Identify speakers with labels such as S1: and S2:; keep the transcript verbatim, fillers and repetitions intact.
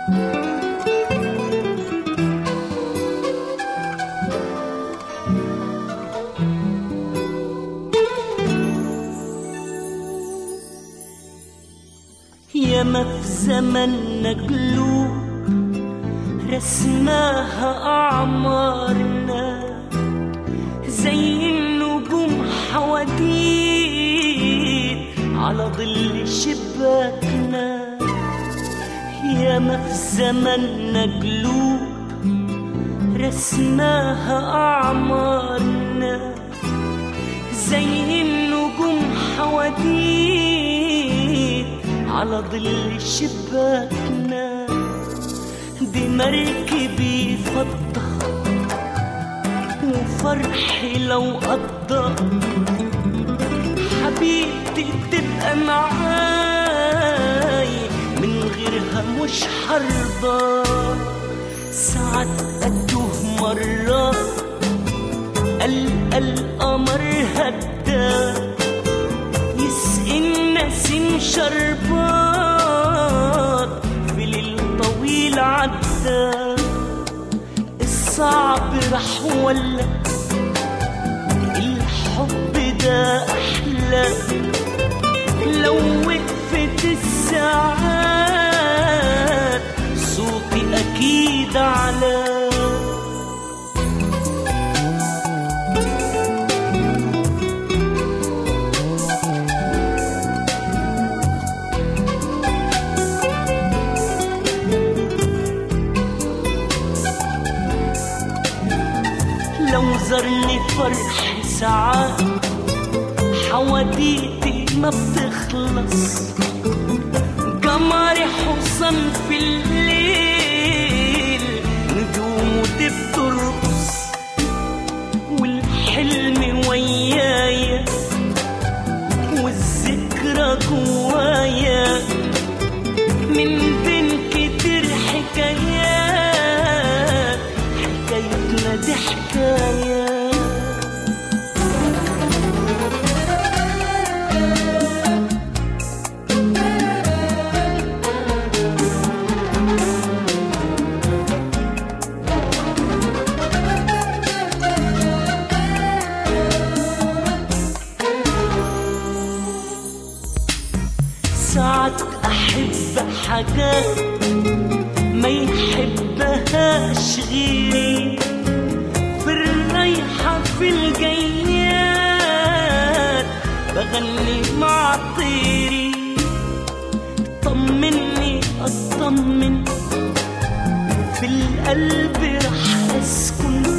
S1: ياما في زمننا قلوب رسماها أعمارنا زي النجوم حواديت على ظل شباكنا. ياما في زمننا قلوب رسماها أعمارنا زي النجوم حواديت على ظل شباكنا. دي مركبي فضة وفرحي لو قضى حبيبتي تبقى معاي من غيرها مش حرضى. ساعات أتوه مرة ألقى القمر هدى يسقي النسيم شربات في ليل طويل عدى. الصعب رح ولا الحب ده أحلى لو وقفت الساعات صوتي أكيد على. لو زرني فرح ساعات حواديتي ما بتخلص. قمري حصن في الليل نجومه دي بترقص والحلم ويايا والذكرى جوايا من بين كتير حكايات حكايتنا دي حكاية. ساعات أحب حاجات ما يحبهاش غيري في الرايحة في الجيات بغني مع طيري. طمني أطمن في القلب رح أسكن